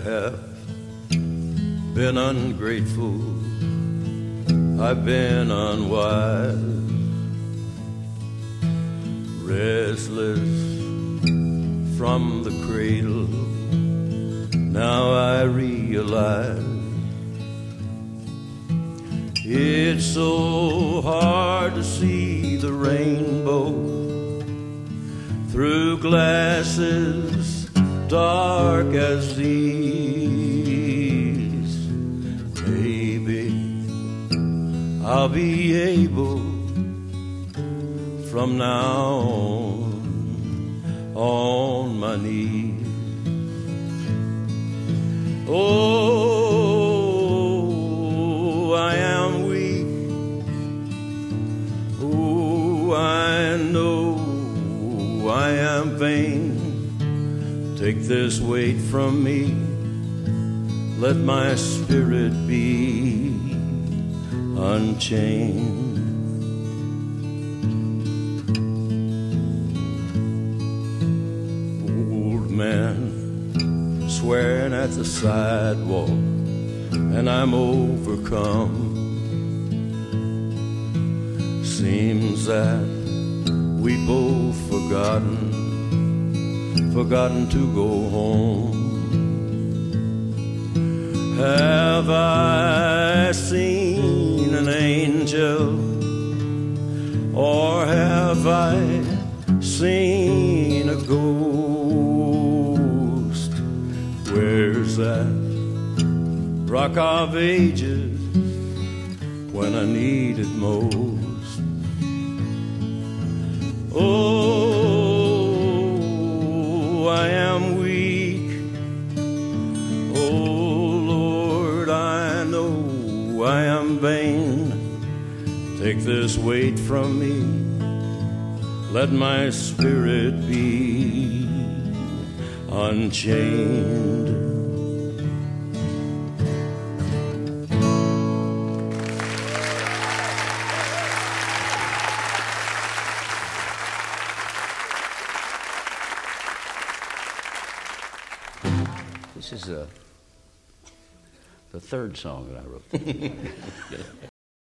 have been ungrateful, I've been unwise, restless from the cradle. Now I realize it's so hard to see the rainbow through glasses dark as these. Maybe I'll be able from now on my knees. Oh, I am weak. Oh, I know I am vain. Take this weight from me. Let my spirit be unchained. Old man swearing at the sidewalk, and I'm overcome. Seems that we both forgotten to go home. Have I seen an angel, or have I seen a ghost? Where's that Rock of Ages when I need it most? Oh, I am weak. Oh, Lord, I know I am vain. Take this weight from me. Let my spirit be unchained. This is the third song that I wrote.